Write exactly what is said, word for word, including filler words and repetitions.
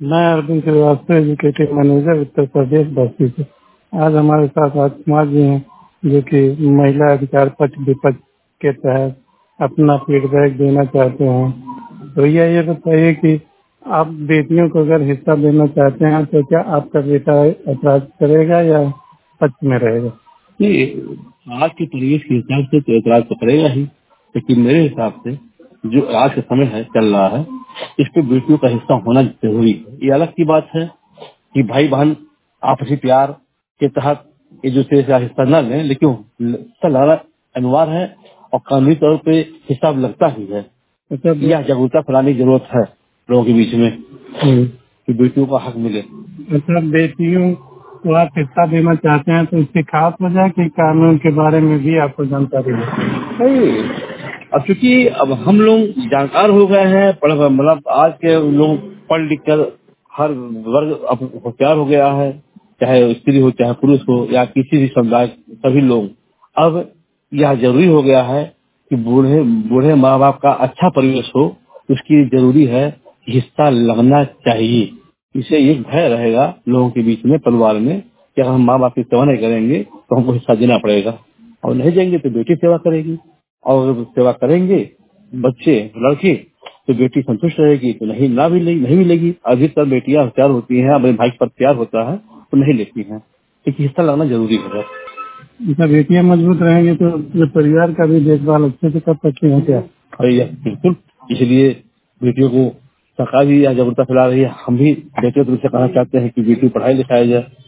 मैं Arvind Shrivastava, educative manager, Uttar Pradesh Basti से। आज हमारे साथ राजकुमार जी हैं, जो कि महिला अधिकार पक्ष विपक्ष के तहत अपना फीडबैक देना चाहते हैं। तो ये ये बताइए कि आप बेटियों को अगर हिस्सा देना चाहते हैं तो क्या आपका बेटा ऐतराज करेगा या पक्ष में रहेगा? नहीं, आज के परिवेश के हिसाब से तो एतराज तो करेगा ही, लेकिन मेरे हिसाब से जो आज का समय है चल रहा है, इस पे बेटियों का हिस्सा होना जरूरी है। ये अलग की बात है कि भाई बहन आपसी प्यार के तहत एक दूसरे से हिस्सा न लें, लेकिन हिस्सा लाना अनिवार्य है और कानूनी तौर पे हिस्सा लगता ही है। अच्छा, यह जागरूकता फैलाने की जरूरत है लोगों के बीच में हम्म। कि बेटियों का हक मिले। अच्छा, बेटियों को आप हिस्सा देना चाहते हैं तो इसकी खास वजह कि कानून के बारे में भी आपको जानकारी है? नहीं, अब चूंकि अब हम लोग जानकार हो गए हैं, पढ़ मतलब आज के लोग पढ़ लिख कर हर वर्ग अब होशियार हो गया है, चाहे स्त्री हो चाहे पुरुष हो या किसी भी समुदाय, सभी लोग अब यह जरूरी हो गया है कि बूढ़े बूढ़े माँ बाप का अच्छा परिवेश हो, उसकी जरूरी है कि हिस्सा लगना चाहिए। इससे एक भय रहेगा लोगों के बीच में, परिवार में, कि अगर हम माँ बाप की सेवा नहीं करेंगे तो हमको हिस्सा देना पड़ेगा, और नहीं देंगे तो बेटी सेवा करेगी, और अगर सेवा करेंगे बच्चे लड़के तो बेटी संतुष्ट रहेगी, तो नहीं ना भी नहीं, नहीं मिलेगी। अधिकतर बेटियां होशियार होती हैं, अपने भाई पर प्यार होता है तो नहीं लेती हैं, लेकिन हिस्सा लगना जरूरी है। अच्छा, बेटियां मजबूत रहेंगी तो पूरे परिवार का भी देखभाल अच्छे से कर सकती हैं क्या? अरे यह बिल्कुल, इसलिए बेटियों को सरकार भी यह जागरूकता फैला रही है। हम भी बेटियों को कहना चाहते हैं कि बेटी पढ़ाई लिखाया जाए।